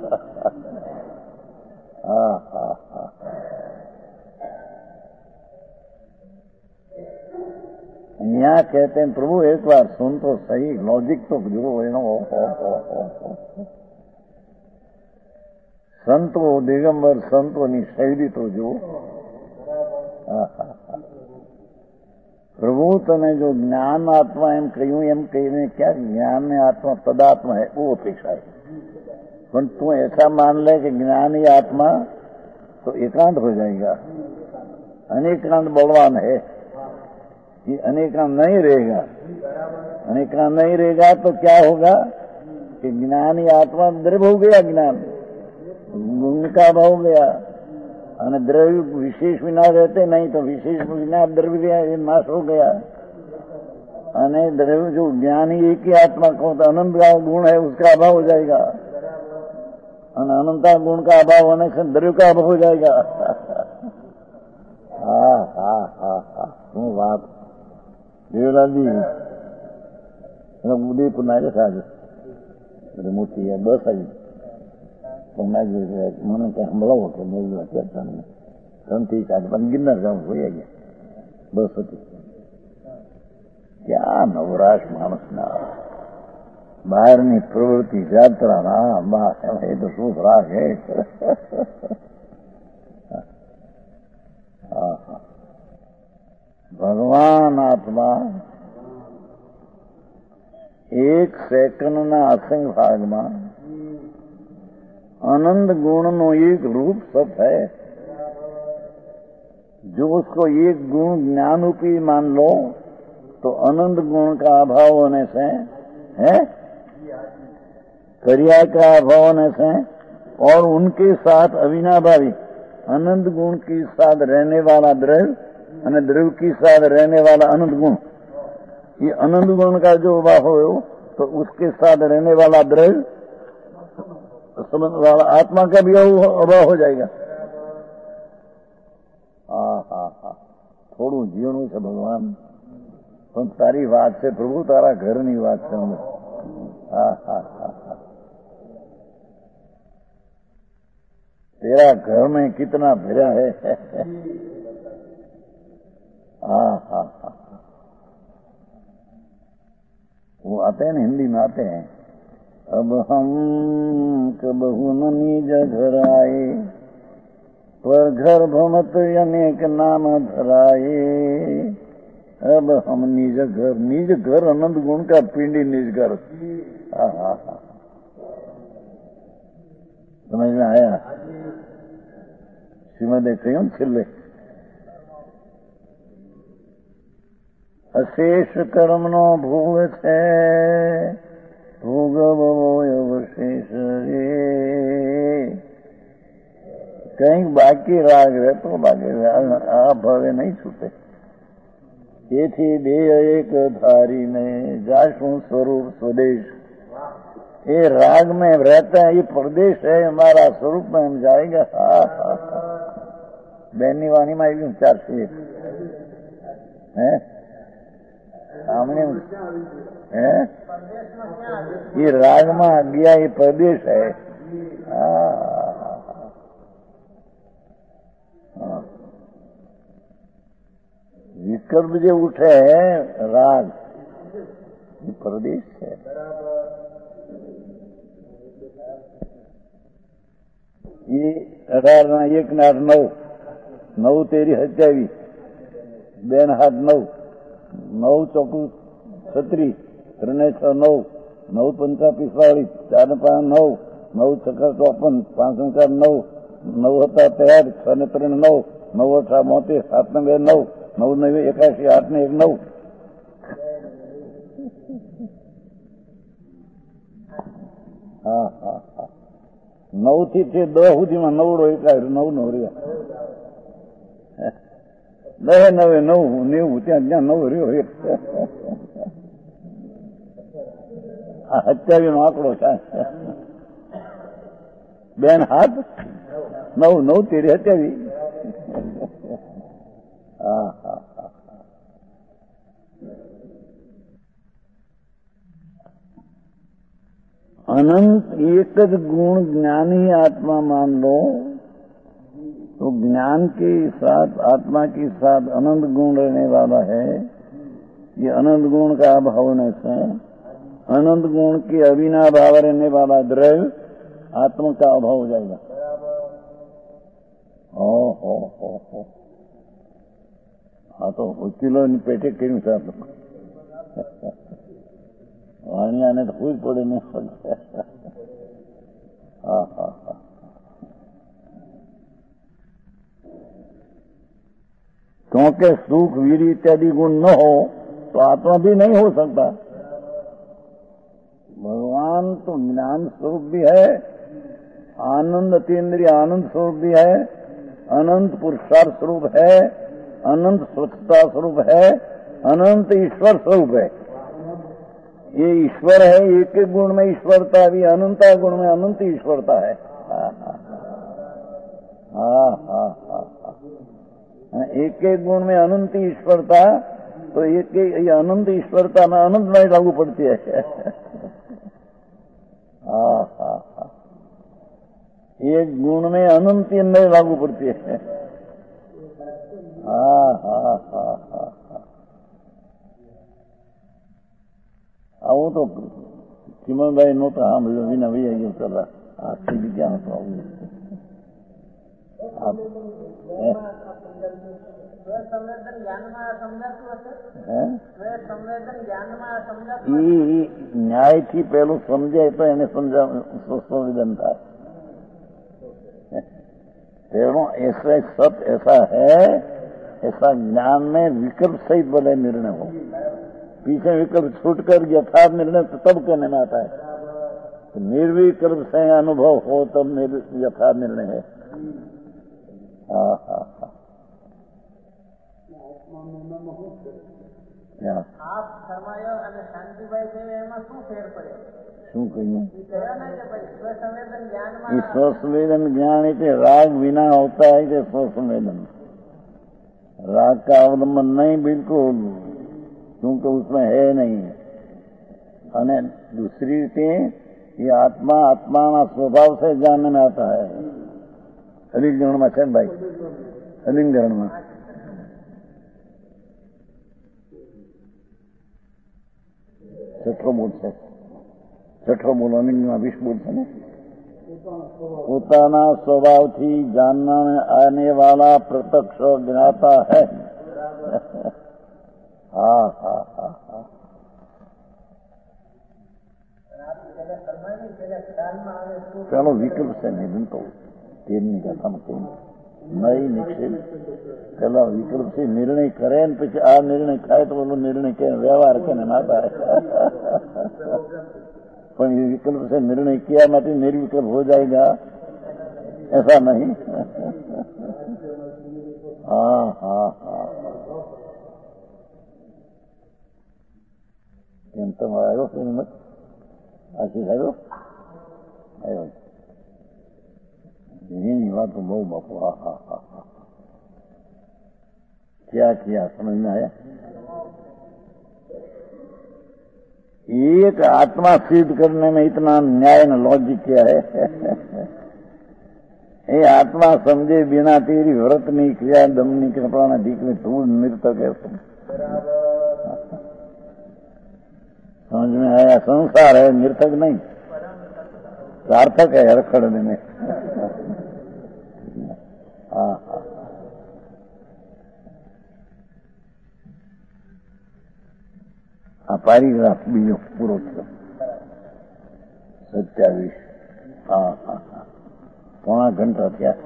હા હા હા यहाँ कहते हैं प्रभु एक बार सुन तो सही, लॉजिक तो जो है ना संतो दिगंबर संतोनी शैली तो जो प्रभु तने जो ज्ञान आत्मा एम कहूं एम कहीने क्या ज्ञान में आत्मा तदात्मा है वो अपेक्षा है. पर तू ऐसा मान ले कि ज्ञान ही आत्मा तो एकांत हो जाएगा. अनेकांत बलवान है, ये अनेकांत नहीं रहेगा. अनेकांत नहीं रहेगा तो क्या होगा कि ज्ञान ही आत्मा द्रव्य हो गया, ज्ञान गुण का भाव गया. અને દ્રવ્ય વિશેષ વિના રહેતે નહીં તો વિશેષ વિના દ્રવ્ય નાશ हो गया. અને દ્રવ્ય जो ज्ञान ही एक ही आत्मा को तो अनंत का गुण है उसका अभाव हो जाएगा. અને अनंता गुण का अभाव होने से द्रव्य का अभाव हो जाएगा. हाँ हाँ हाँ हाँ શું વાત દેવલાલજી ઉદયપુર ના આવ્યા આજે બધી મોટી બસ આવી મને ત્યાં સંભળાવો કે ત્રણથી ચાર પણ ગિરનાર જવું હોય ગયા બસ હતી. ક્યાં નવરાશ માણસના બહારની પ્રવૃત્તિ જાત્રાના એ તો શું રાગ હે. ભગવાન આત્મા એક સેકન્ડના અસંગ ભાગમાં आनंद गुण नो एक रूप सत है. जो उसको एक गुण ज्ञान रूपी मान लो तो आनंद गुण का अभाव होने से है, क्रिया का अभाव होने से और उनके साथ अविनाभावी आनंद गुण के साथ रहने वाला द्रव्य और द्रव्य के साथ रहने वाला आनंद गुण, ये आनंद गुण का जो अभाव हो तो उसके साथ रहने वाला द्रव्य संबंध वाला आत्मा का भी अभाव हो जाएगा. हाँ हाँ हाँ थोड़ू जीवनु છે ભગવાન, પણ તારી વાત છે પ્રભુ, તારા ઘરની વાત છે. હા હા હા હા तेरा घर में कितना भरा है. हाँ हाँ हाँ वो आते हैं ना, हिंदी में आते हैं. अब हम कबहु न निज घर आए, पर घर भमत अनेक नाम धराए. अब हम निज घर, निज घर अनंत गुण का पिंडी निज घर. समझ में आया? श्रीमदे कयूं छेल्ले अशेष कर्म नो भोग छे, ભોગવો અવશેષ રે. કઈક બાકી રાગ રહેતો બાકી આ ભવે નહીં છૂટે. તેથી દેહ એક ધારીને જાશું સ્વરૂપ સ્વદેશ. ये राग में रहता है, ये प्रदेश है हमारा, स्वरूप में हम जाएगा. हाँ हाँ बहनी वाणी में आई चार से है सामने है ये राग में गया, ये प्रदेश है. विकल्प जो उठे है राग, ये प्रदेश है. ये अठार ना एक ना नौ नौ तेरी सत्यावीस બેન હાથ નવ, નવ ચોકું છત્રીસ, ત્રણે છ નવ, નવ પંચા પિસ્તાળીસ, ચાર પાંચ નવ, નવ છકા ચોપન, પાંચ ચાર નવ, નવ હતા તેર, છ ને ત્રણ નવ, નવ અઠા બોતેર, સાત ને બે નવ, નવ નવે એકાશી, આઠ ને એક નવ. હા હા હા નવ થી છે દસ સુધીમાં નવડો એકાય નવ નવ રહ્યા. દહે નવે નવ નેવું ત્યાં જ્યાં નવ રહ્યો એક સત્યાવીસ નો આંકડો છે. બેન હાથ નવ નવ તેરી સત્યાવીસ. હા હા હા अनंत एक ज गुण ज्ञानी आत्मा मान लो तो ज्ञान के साथ आत्मा के साथ अनंत गुण रहने वाला है. ये अनंत गुण का अभावने से अनंत गुण के अविना भाव रहने वाला द्रव्य आत्मा का अभाव हो जाएगा. ओ हो हो हो हाँ तो किलो पेटे क्यों साहब वाणिया ने तो खुद पड़े नहीं सकते. हाँ हाँ हाँ क्योंकि सुख वीर इत्यादि गुण न हो तो आत्मा भी नहीं हो सकता. भगवान तो ज्ञान स्वरूप भी है, आनंद अतीन्द्रिय आनंद स्वरूप भी है, अनंत पुरुषार्थ स्वरूप है, अनंत स्वच्छता स्वरूप है, अनंत ईश्वर स्वरूप है. ये ईश्वर है, एक एक गुण में ईश्वरता भी, अनंता गुण में अनंत ईश्वरता है. हाँ हाँ हाँ हाँ एक एक गुण में अनंत ईश्वरता तो एक एक अनंत ईश्वरता में अनंत नहीं लागू पड़ती है. हाँ हाँ हाँ एक गुण में अनंत नहीं लागू पड़ती है. हाँ हाँ हाँ हाँ આવું તો ચિમનભાઈ નહોતા સાંભળ્યું વિના ભાઈ ગયું પેલા આખી જગ્યા નતો આવું. ન્યાયથી પેલું સમજાય તો એને સમજા સંવેદન થાય. तेणु ऐसा सत ऐसा है, ऐसा ज्ञान में विकल्प सहित बड़े निर्णय हो. पीछे विकल्प छूटकर यथार्थ निर्णय तो तब कहने में आता है. तो निर्विकल्प से अनुभव हो तब यथार्थ निर्णय है. हाँ हाँ हाँ आप समायो અને શાંતિભાઈ છે એમાં શું ફેર પડે? શું કહ્યું? સ્વસંવેદન જ્ઞાનમાં ये स्वसंवेदन ज्ञान है राग बिना होता है कि स्वसंवेदन. राग का अवलंबन नहीं बिल्कुल, क्योंकि उसमें है नहीं. અને दूसरी रीते ये आत्मा आत्मा स्वभाव से जानने में आता है. અલિંગણ માં છે ભાઈ, અલિંગણ માં છઠ્ઠો બોલ છે. છઠ્ઠો બોલ અલિંગમાં વીસ બોલ છે ને. પોતાના સ્વભાવથી જાણના આને વાલા પ્રત્યક્ષ જ્ઞાતા है. हाँ हाँ हाँ हाँ चलो विकल्प से नहीं तो તેરની કથામાં કહ્યું નહીં નિક્ષેપ. પેલા વિકલ્પ થી નિર્ણય કરે ને પછી આ નિર્ણય થાય તો બોલો નિર્ણય કે વ્યવહાર કે માતા પણ ये विकल्प से निर्णय किया माटी निर्विकल्प हो जाएगा ऐसा नहीं. हाँ हाँ हाँ એમ તમે આવ્યો હિંમત આશીષ આવ્યો આવ્યો यही बात तो बहुत बापू. हाँ हाँ हाँ हाँ क्या किया समझ में आया? एक आत्मा सिद्ध करने में इतना न्याय न लॉजिक क्या है? ये आत्मा समझे बिना तेरी व्रत नहीं किया दम नहीं कृपा ठीक में तू नृतक है. तुम समझ में आया? संसार है, नृतक नहीं, सार्थक है हरखड़ने में. हाँ हाँ પેરેગ્રાફ બીજો પૂરો થયો. સત્યાવીસ. હા હા હા પોણા ઘંટા થયા.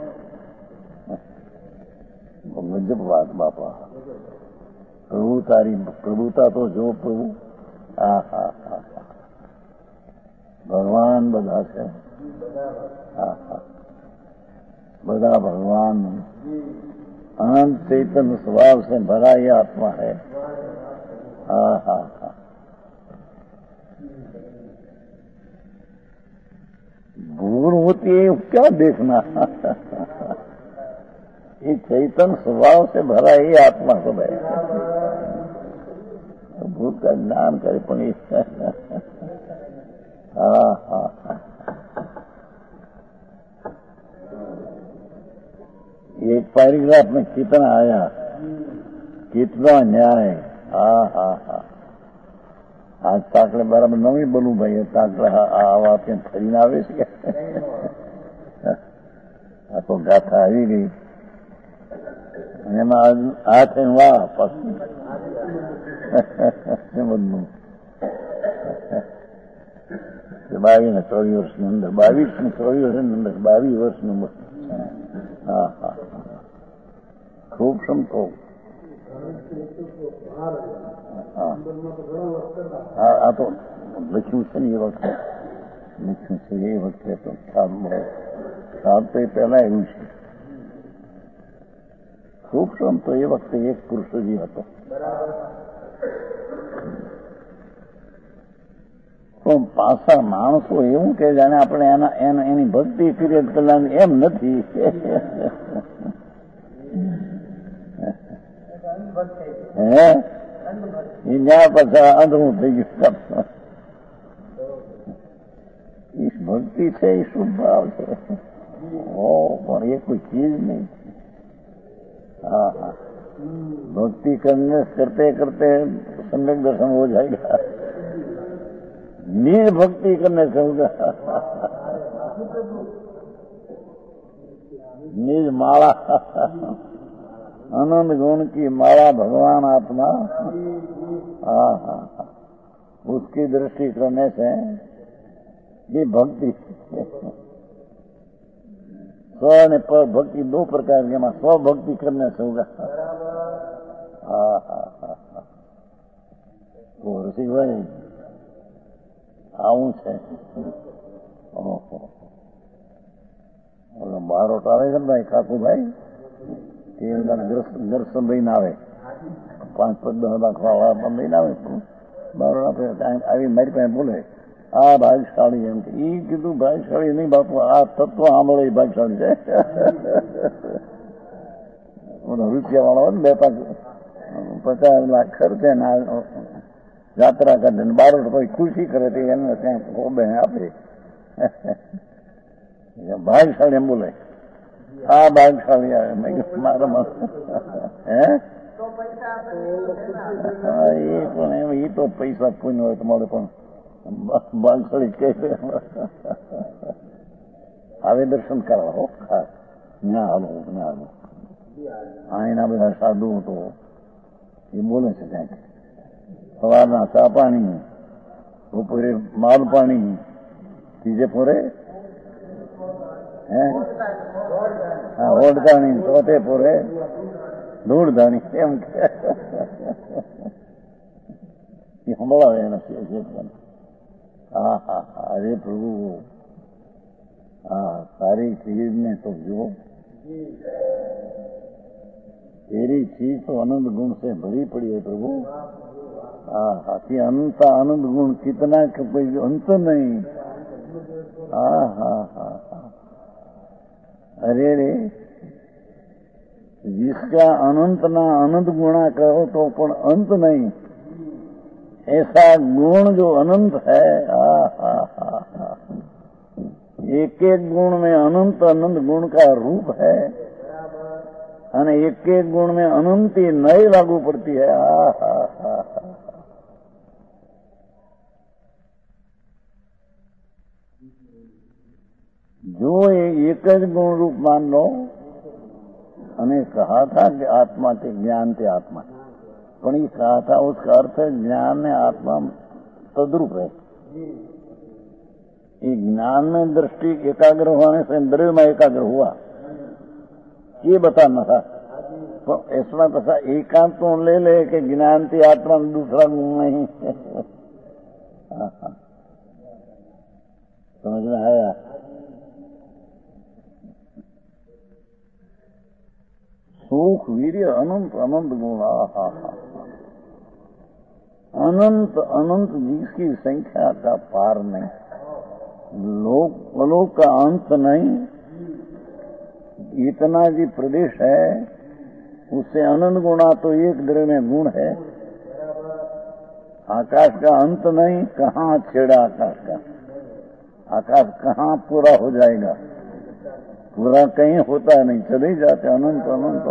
ગજબ વાત બાપા. પ્રભુ તારી પ્રભુતા તો જો પ્રભુ. હા હા હા ભગવાન બધા છે. હા હા બધા भगवान अनंत चैतन्य स्वभाव से भरा ये आत्मा है. हाँ हाँ हाँ भूल होती है क्या देखना. ये चैतन्य स्वभाव से भरा ये आत्मा सब है. भूत का ज्ञान करे पण हाँ हाँ एक पैराग्राफ में कितना आया, कितना न्याय. હા હા હા આજ તાકડે બરાબર નવી બોલું ભાઈ. તાકડે આવા ત્યાં ફરીને આવે છે. આ તો ગાથા આવી ગઈ એમાં આ થઈને વાહ પાછું બધું બાવીસ ને ચોવીસ વર્ષની અંદર બાવીસ ને ચોવીસ વર્ષની અંદર બાવીસ વર્ષની ઉંમર. હા હા ખૂબ સમતો. હા આ તો લખ્યું છે ને એ વખતે લખ્યું છે એ વખતે તો સાત તો એ પહેલા એવું છે. ખૂબ સમતો એ વખતે એક પુરુષજી હતો. તો પાછા માણસો એવું કે જાણે આપણે એના એની ભક્તિ ક્રિએટ કરવાની એમ નથી. હે એ જ્યાં પાછા અંધરું થઈ ગયું. એ ભક્તિ છે એ શુભ ભાવ છે. ઓ પણ એ કોઈ ચીજ નહીં. हाँ हाँ भक्ति करने करते करते सम्यक दर्शन हो जाएगा. निज भक्ति करने से होगा. निज माला आनंद गुण की माला भगवान आत्मा. हाँ हाँ हाँ उसकी दृष्टि करने से ये भक्ति. स्व ने पर भक्ति दो प्रकार के में स्व भक्ति करने से होगा. हाँ हाँ हाँ हाँ वो ऋषि भाई આવું છે. ઓહો ઓલો બારોટ આવે છે ને ભાઈ કાકુભાઈ તે ઘર સંભાઈને આવે પાંચ પદ દસ લાખ વાળા બંધાઈને આવે. બારોટ આપે આવી મારી પાસે બોલે આ ભાગશાળી એમ કે એ કીધું ભાગશાળી નહીં બાપુ આ તત્વ સાંભળે ભાગશાળી છે. રૂપિયા વાળો હોય ને બે પાંચ પચાસ લાખ ખર્ચે ને યાત્રા કરે ને બારોટ કોઈ ખુશી કરે તો એને ત્યાં કોબે આપે. ભાગશાળી એમ બોલે આ ભાગશાળી આવે. મેં કીધું મારા હે એ પણ એમ એ તો પૈસા પુણ્ય હોય તમારે પણ બાલસળી કે આવે દર્શન કરવા હો ખાસ ના હાલો ના હાલો. આ એના બધા સાધુ તો એ બોલે છે ત્યાં સવારના ચા પાણી, બપોરે માલ પાણી, ત્રીજે પોરે હે હા ઓઢધાણી, ચોથે પોરે ધૂળધાણી એમ કે સંભળાવે એના. હા હા હા અરે પ્રભુ હા સારી ચીજને તો જુઓ. तेरी चीज तो आनंद गुण से भरी पड़ी है प्रभु. हाँ हाथी अनंत आनंद गुण कितना कोई अंत नहीं. हाँ हाँ हाँ हाँ अरे रे जिसका अनंत ना अनंत गुणा करो तो पण अंत नहीं. ऐसा गुण जो अनंत है. हाँ हाँ हाँ हाँ एक एक गुण में अनंत अनंत गुण का रूप है અને એક એક ગુણ में अनंती नई लागू पड़ती है. हा हा हा जो एक જ गुण रूप मान लो. અને कहा था कि आत्मा के ज्ञान ते आत्मा पण ये कहा था उसका अर्थ है ज्ञान में आत्मा तद्रूप है। ये ज्ञान में दृष्टि एकाग्र होने से द्रव्य में एकाग्र हुआ, ये बताना था। तो इसमें तो एकांत तो ले ले कि ज्ञान थी आत्मा में दूसरा गुण नहीं। समझ में आया? सुख वीर्य अनंत अनंत गुण, आहा अनंत अनंत जिसकी संख्या का पार नहीं, लोक लोक का अंत नहीं। इतना जी प्रदेश है, उससे अनंत गुणा तो एक द्रव्य में गुण है। आकाश का अंत नहीं, कहाँ छेड़ा आकाश का, आकाश कहाँ पूरा हो जाएगा, पूरा कहीं होता नहीं, चले जाते अनंत अनंत।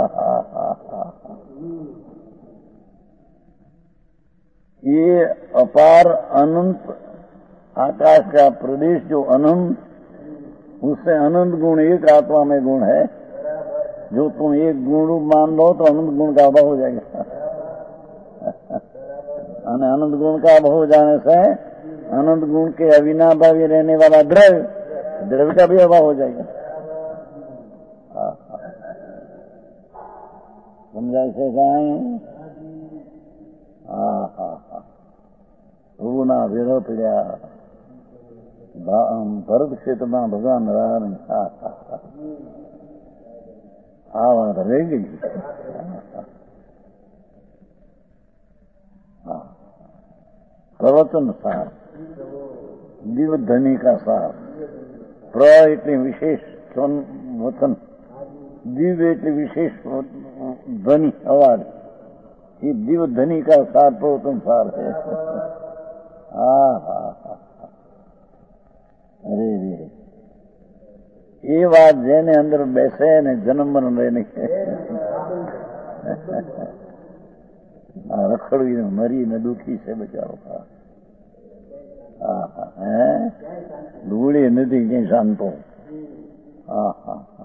ये अपार अनंत आकाश का प्रदेश जो अनंत, उससे अनंत गुण एक आत्मा में गुण है। जो तुम एक गुण मान लो तो अनंत गुण का अभाव हो जाएगा। अनंत गुण का अभाव हो जाने से अनंत गुण के अविनाभावी रहने वाला द्रव्य, द्रव्य का भी अभाव हो जाएगा। समझा इसे कहें? हाँ हाँ हाँ रूना विरो पीड़ा भरत क्षेत्र में भगवान राम आवाज रह गई। प्रवचन सार, दिव्य ध्वनि का सार। प्र એટલે વિશેષ વચન, दिव्य એટલે विशेष ध्वनि अवाज, ये दिव्य ध्वनि का सार प्रवचन सार है। हाँ हाँ हाँ अरे रे ये बात जेने अंदर बैसे ने जन्म मरण रहने के रखड़ी ने मरी ने दुखी से बचाओ का ढूंढी नदी के शांतो। हाँ हाँ हाँ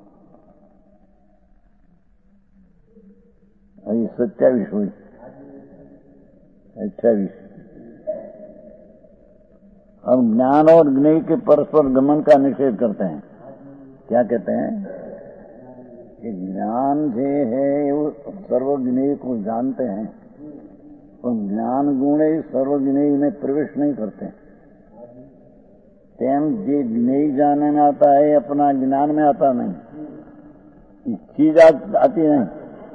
अभी सत्यावीस हुई, अट्ठावीस। हम ज्ञान और ज्ञेय के परस्पर गमन का निषेध करते हैं। क्या कहते हैं कि ज्ञान जो है वो सर्वज्ञेय को जानते हैं, और ज्ञान गुण सर्वज्ञेय में प्रवेश नहीं करते। तेम जे ज्ञेय जानने में आता है, अपना ज्ञान में आता नहीं, चीज आती नहीं।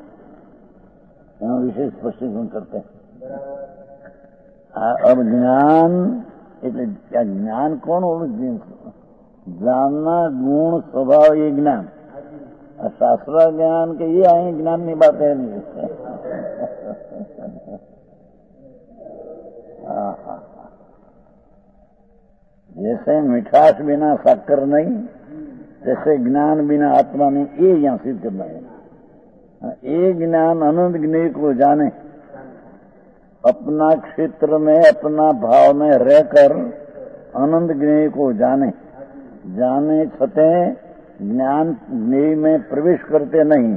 यहाँ विशेष स्पष्टीकरण करते हैं। अब ज्ञान એટલે જ્ઞાન કોણ હોવું જોઈએ? ज्ञानना गुण स्वभाव ये ज्ञान, शास्त्र ज्ञान के ये आई ज्ञान की बात है नहीं। जैसे मिठास बिना शक्कर नहीं, जैसे ज्ञान बिना आत्मा नहीं, ये यहाँ सिद्ध करना है। ये ज्ञान अनंत ज्ञेय को जाने, अपना क्षेत्र में अपना भाव में रहकर अनंत ज्ञेय को जाने, जाने छते ज्ञान ज्ञेय में प्रवेश करते नहीं,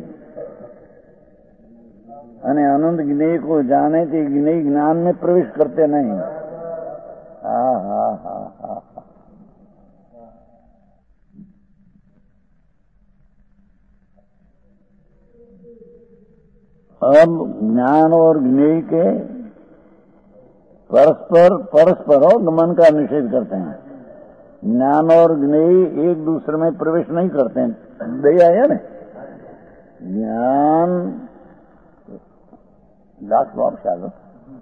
अने अनंत ज्ञेय को जाने कि ज्ञेय ज्ञान में प्रवेश करते नहीं। हा हा हा हा अब ज्ञान और ज्ञेय के परस्पर परस्पर और गमन का निषेध करते हैं। ज्ञान और ज्ञेय एक दूसरे में प्रवेश नहीं करते हैं। दया है ना, ज्ञान लाख वापस आ लो।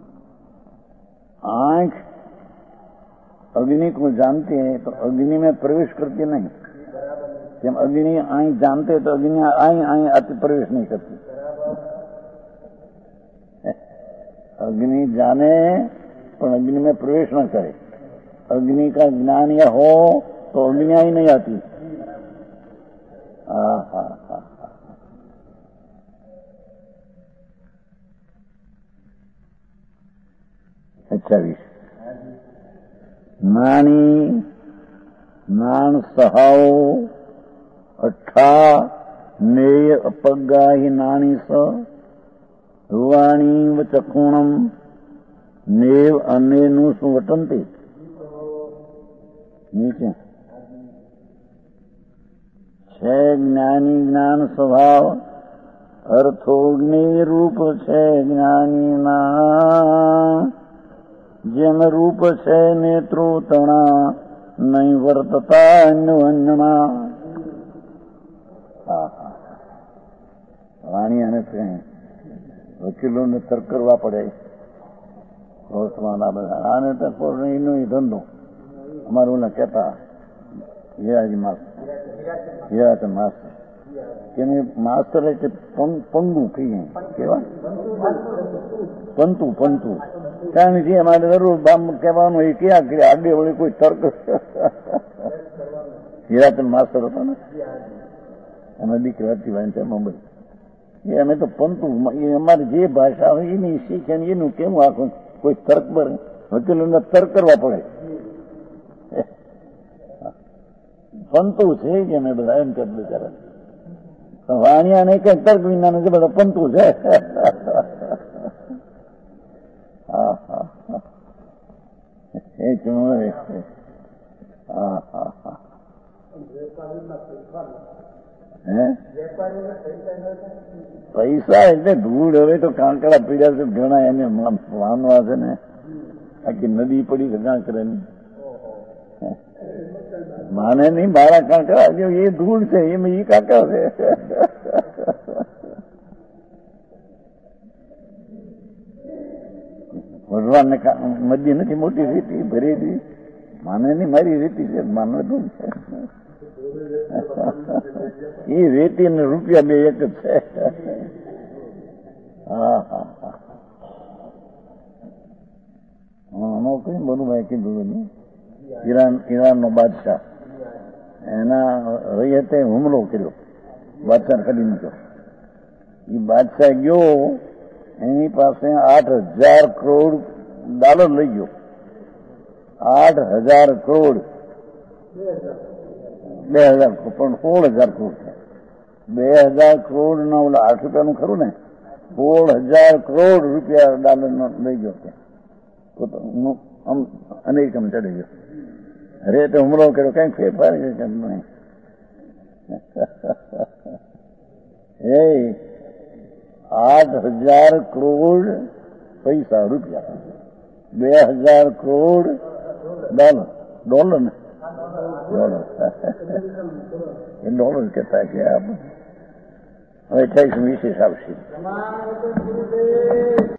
आंख अग्नि को जानती है तो अग्नि में प्रवेश करती नहीं। जब अग्नि आंख जानते तो अग्नि आई आई अति प्रवेश नहीं करती। अग्नि जाने पर अग्नि में प्रवेश न करे। अग्नि का ज्ञान यह हो तो अग्नि ही नहीं आती। आहा हा अट्ठावीस नानी नान सहाओ अठा नेय अपगा ही नानी स રૂવાણી ચખુણમ નેવ અનેનું શું વટંતી નીચે છે જ્ઞાની જ્ઞાન સ્વભાવ અર્થોગ્નિ રૂપ છે જ્ઞાનીના જેમ રૂપ છે નેત્રો તણા નહીં વર્તતા અન્યના. વાણી અને વકીલોને તર્ક કરવા પડે કોર્ટમાં આ બધા આને તો એનો ધંધો અમારે ઓલા કહેતા હિરાજી માસ્ટર હિરાચંદ માસ્ટર એને માસ્ટર એટલે પંગુ કહીએ કેવા પંતુ પંતુ કારણ કે અમારે જરૂર બામ કહેવાનું એ ક્યાં કર્યા આગે વળી કોઈ તર્ક હિરાચંદ માસ્ટર હતો ને અમે દીકરી હતી વાંચે મુંબઈ એ અમે તો પંતુ એ અમારી જે ભાષા હોય એની શીખે એનું કેવું આખું કોઈ તર્ક પર વકીલોને તર્ક કરવા પડે પંતુ છે કે અમે બધા એમ કહેતા બિચારા વાણિયા ને કઈ તર્ક વિના ને બધા પંતુ છે. હા હા એ ચુનવે હા હા હા હે પૈસા એટલે ધૂળ. હવે તો કાંકડા પીડ્યા છે ઘણા એને માનવા છે ને આખી નદી પડી છે કાંકરે માને નહીં મારા કાંકરા જો એ ધૂળ છે એમ એ કાંકરા છે. ભગવાન ને મધ્ય નથી મોટી રીતિ ભરેલી માને નહીં મારી રીતિ છે માનવે ધૂળ છે. એ રેતી ને રૂપિયા બે એક જ છે. હા હા હા આમાં કઈ બનું ભાઈ કીધું ઈરાન ઈરાન નો બાદશાહ એના રહી તે હુમલો કર્યો બાદશાહ કાઢી મૂક્યો. એ બાદશાહ ગયો એની પાસે આઠ હજાર કરોડ ડોલર લઈ ગયો. આઠ હજાર કરોડ બે હજાર પણ સોળ હજાર કરોડ છે. બે હજાર કરોડ ના ઓલા આઠ રૂપિયાનું ખરું ને સોળ હજાર કરોડ રૂપિયા ડોલર નો લઈ ગયો છે. અમેરિકામાં ચડી ગયો. અરે તો હુમલો કર્યો કઈ ફેરફાર છે નહીં. એ આઠ હજાર કરોડ પૈસા રૂપિયા બે હજાર કરોડ ડોલર ડોલર ને ડોલર એ ડોલર કહેતા કે હવે અઠ્યાવીસ વિશેષ આવશે.